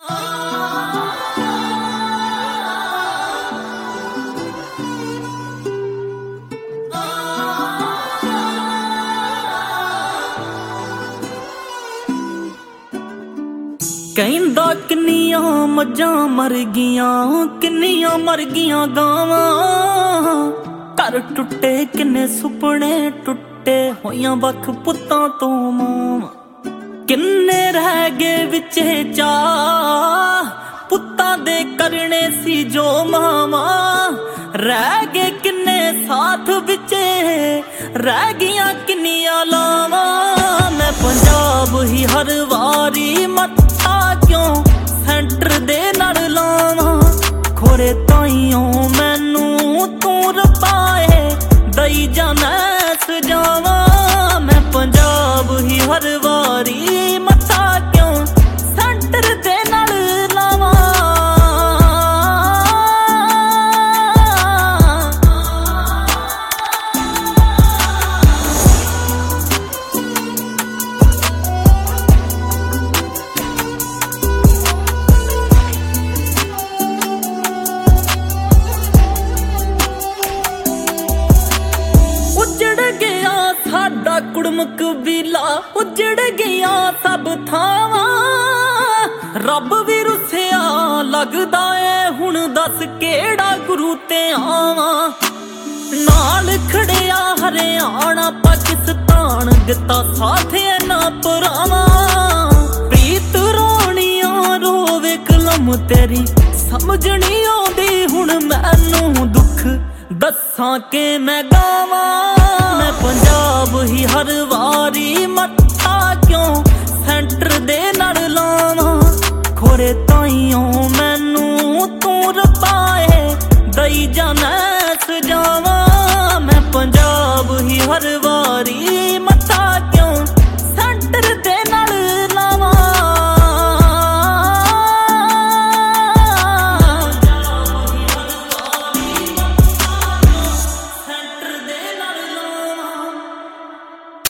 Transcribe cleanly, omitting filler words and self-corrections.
ਕਹਿੰਦਾ ਕਿੰਨੀਆਂ ਮੱਝਾਂ ਮਰ ਗਈਆਂ, ਕਿੰਨੀਆਂ ਮਰ ਗਈਆਂ ਗਾਵਾਂ। ਘਰ ਟੁੱਟੇ ਕਿੰਨੇ ਸੁਪਨੇ ਟੁੱਟੇ, ਹੋਈਆਂ ਵੱਖ ਪੁੱਤਾਂ ਤੋਂ ਮਾਵਾਂ। ਕਿੰਨੇ ਰਹਿ ਗਏ ਵਿਚੇ ਚਾਅ, ਪੁੱਤਾਂ ਦੇ ਕਰਨੇ ਸੀ ਜੋ ਮਾਵਾਂ। ਰਹਿ ਗਏ ਕਿੰਨੇ ਸਾਥ ਵਿਚੇ, ਰਹਿ ਗਈਆਂ ਕਿੰਨੀਆਂ ਲਾਵਾਂ। ਮੈਂ ਪੰਜਾਬ ਹੀ ਹਰ ਵਾਰੀ ਮੱਥਾ ਕਿਉਂ ਸੈਂਟਰ ਦੇ ਨਾਲ ਲਾਵਾਂ। ਖੋਰੇ ਤਾਈਓਂ ਮੈਨੂੰ ਤੂੰ ਰਪਾਏ ਦਈ ਜਾਣਾ ਸਜਾਵਾਂ। ਮੈਂ ਪੰਜਾਬ ਹੀ ਹਰ ਵਾਰੀ ਮੱਥਾ ਕਿਉਂ ਸੈਂਟਰ ਦੇ ਨਾਲ ਲਾਵਾਂ। ਉੱਜੜ ਗਿਆ ਸਾਡਾ ਕੁੜਮ ਕਬੀਲਾ, ਉੱਜੜ ਗਿਆ ਸਭ ਥਾਵਾਂ। ਰੱਬ ਵੀ ਰੁੱਸਿਆ ਲੱਗਦਾ ਏ, ਹੁਣ ਦੱਸ ਕਿਹੜਾ ਗੁਰੂ ਤੇ ਆਵਾਂ। ਨਾਲ ਖੜਿਆ ਹਰਿਆਣਾ ਪਾਕਿਸਤਾਨ, ਦਿੱਤਾ ਸਾਥ ਇਹਨਾਂ ਭਰਾਵਾਂ। ਪ੍ਰੀਤ ਰੋਣੀਆਂ ਰੋਵੇ ਕਲਮ ਤੇਰੀ, ਸਮਝ ਨਹੀਂ ਆਉਂਦੀ ਹੁਣ ਮੈਨੂੰ ਦੁੱਖ ਦੱਸਾਂ ਕਿ ਮੈਂ ਗਾਵਾਂ। ਮੈਂ ਪੰਜਾਬ ਹੀ ਹਰ ਵਾਰੀ ਮੱਥਾ ਕਿਉਂ ਸੈਂਟਰ ਦੇ ਨਾਲ ਲਾਵਾਂ। ਖੋਰੇ ਤਾਈਓਂ ਮੈਨੂੰ ਤੂੰ ਰਪਾਏ ਦਈ ਜਾਣਾ ਸਜਾਵਾਂ। ਮੈਂ ਪੰਜਾਬ ਹੀ ਹਰ ਵਾਰੀ